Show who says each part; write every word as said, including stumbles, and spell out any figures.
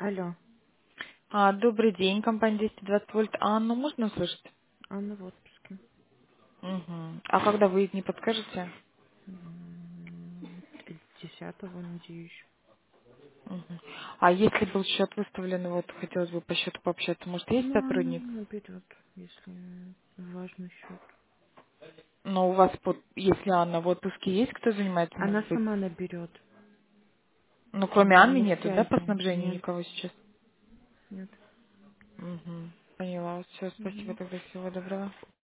Speaker 1: Алло,
Speaker 2: А, добрый день, компания двести двадцать вольт. Анну можно услышать?
Speaker 1: Анна в отпуске.
Speaker 2: Угу. А когда вы не подскажете?
Speaker 1: М, Десятого, надеюсь.
Speaker 2: Угу. А если был счет выставлен, вот хотелось бы по счету пообщаться, может, есть
Speaker 1: Ну, она
Speaker 2: сотрудник?
Speaker 1: наберет, если важный счет.
Speaker 2: Но у вас, под- если Анна в отпуске, есть кто занимается,
Speaker 1: Она
Speaker 2: может быть?
Speaker 1: сама наберет.
Speaker 2: Ну,
Speaker 1: У
Speaker 2: кроме
Speaker 1: нее
Speaker 2: Анны
Speaker 1: на
Speaker 2: нету, да, по
Speaker 1: связи.
Speaker 2: снабжению
Speaker 1: Нет,
Speaker 2: никого сейчас?
Speaker 1: нет.
Speaker 2: Угу. Поняла. Все, спасибо
Speaker 1: Мгм.
Speaker 2: тогда, всего доброго.